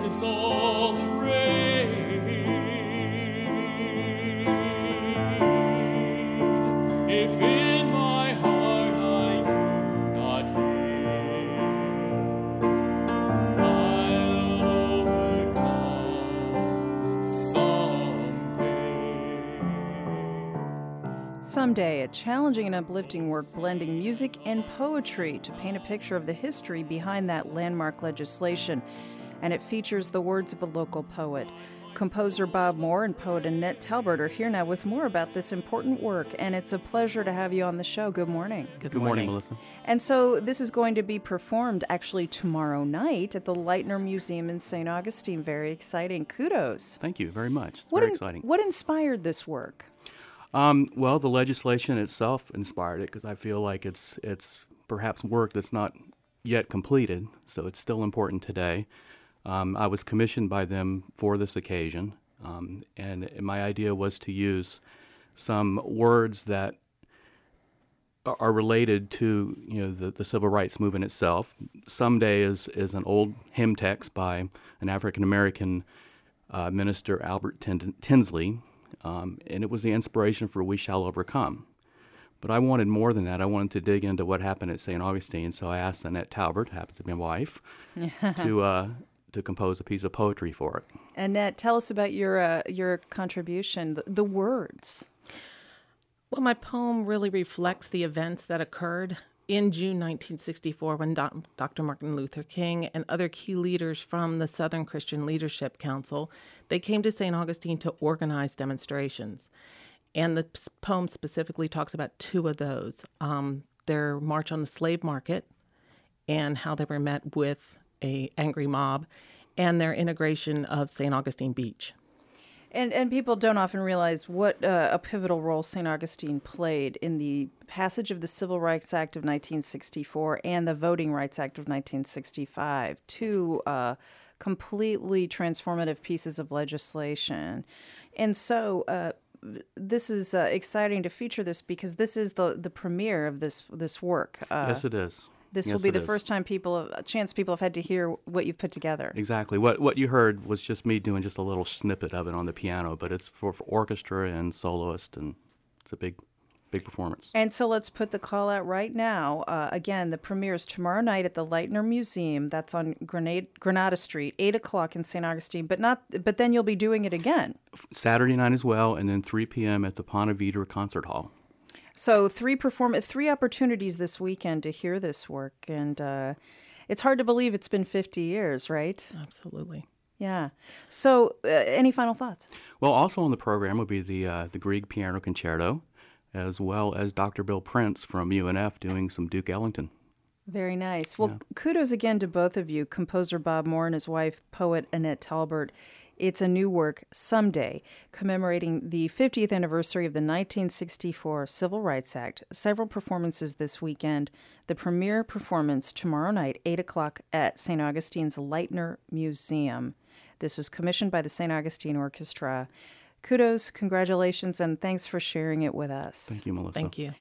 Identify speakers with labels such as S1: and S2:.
S1: is all the rain. If in my heart I do not hear, I'll overcome someday.
S2: Someday, a challenging and uplifting work blending music and poetry to paint a picture of the history behind that landmark legislation. And it features the words of a local poet. Composer Bob Moore and poet Annette Talbert are here now with more about this important work, and it's a pleasure to have you on the show. Good morning.
S3: Good morning, Melissa.
S2: And so this is going to be performed actually tomorrow night at the Leitner Museum in St. Augustine. Very exciting. Kudos.
S3: Thank you very much. It's very exciting.
S2: What inspired this work?
S3: Well, the legislation itself inspired it because I feel like it's perhaps work that's not yet completed, so it's still important today. I was commissioned by them for this occasion, and my idea was to use some words that are related to the civil rights movement itself. Someday is an old hymn text by an African American minister, Albert Tinsley, and it was the inspiration for We Shall Overcome. But I wanted more than that. I wanted to dig into what happened at St. Augustine, so I asked Annette Talbert, happens to be my wife, to compose a piece of poetry for it.
S2: Annette, tell us about your contribution, the words.
S4: Well, my poem really reflects the events that occurred in June 1964 when Dr. Martin Luther King and other key leaders from the Southern Christian Leadership Council, they came to St. Augustine to organize demonstrations. And the poem specifically talks about two of those, their march on the slave market and how they were met with an angry mob, and their integration of St. Augustine Beach.
S2: And people don't often realize what a pivotal role St. Augustine played in the passage of the Civil Rights Act of 1964 and the Voting Rights Act of 1965, two completely transformative pieces of legislation. And so this is exciting to feature this because this is the premiere of this work.
S3: Yes, it is.
S2: This will be the first time people have had to hear what you've put together.
S3: Exactly. What you heard was just me doing just a little snippet of it on the piano, but it's for orchestra and soloist, and it's a big performance.
S2: And so let's put the call out right now. Again, the premiere is tomorrow night at the Leitner Museum. That's on Granada Street, 8 o'clock in St. Augustine. But then you'll be doing it again. Saturday
S3: night as well, and then 3 p.m. at the Ponte Vedra Concert Hall.
S2: So three opportunities this weekend to hear this work, and it's hard to believe it's been 50 years, right?
S4: Absolutely.
S2: Yeah. So any final thoughts?
S3: Well, also on the program will be the Grieg Piano Concerto, as well as Dr. Bill Prince from UNF doing some Duke Ellington.
S2: Very nice. Well, Kudos again to both of you, composer Bob Moore and his wife, poet Annette Talbert. It's a new work, Someday, commemorating the 50th anniversary of the 1964 Civil Rights Act. Several performances this weekend. The premiere performance tomorrow night, 8 o'clock at St. Augustine's Leitner Museum. This is commissioned by the St. Augustine Orchestra. Kudos, congratulations, and thanks for sharing it with us.
S3: Thank you, Melissa.
S4: Thank you.